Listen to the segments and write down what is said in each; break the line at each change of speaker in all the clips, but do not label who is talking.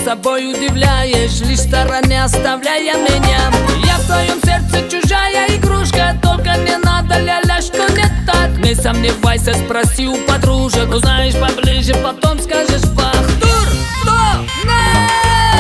собой удивляешь, лишь стороны оставляя меня. Я в твоем сердце чужая игрушка, только не надо, ля-ля, что не так. Не сомневайся, спроси у подружек, узнаешь поближе, потом скажешь бах. Тур, то, на!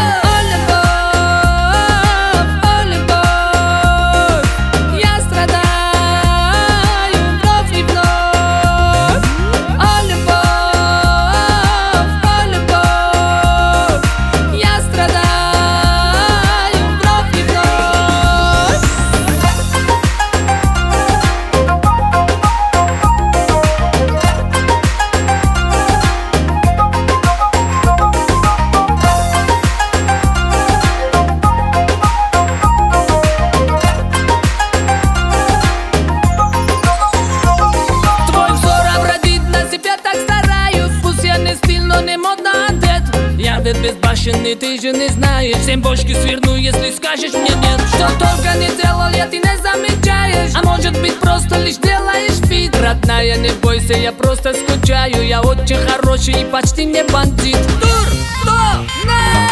Безбашенный, ты же не знаешь. Всем бошки сверну, если скажешь мне нет. Что только не делал я, ты не замечаешь. А может быть, просто лишь делаешь вид. Родная, не бойся, я просто скучаю. Я очень хороший и почти не бандит. Тур, то, на!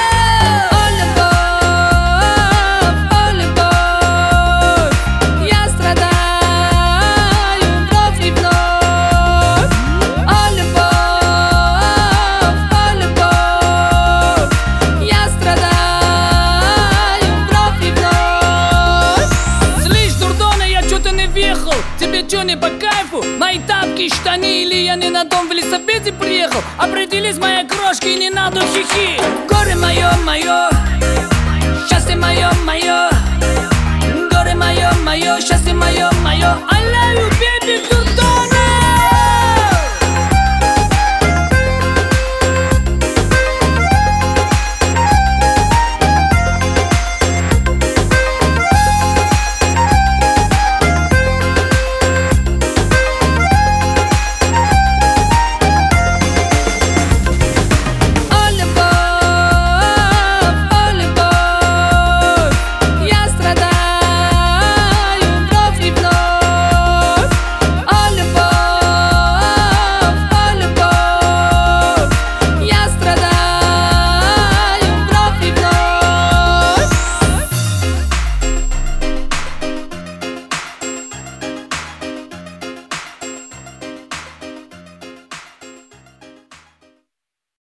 Тебе чё не по кайфу? Мои тапки, штаны или я не на дом в велосипеде приехал? Определись, моя крошка, и не надо хихи. Горе мое, мое, счастье мое, мое. Горе мое, мое, счастье мое, мое. I love you.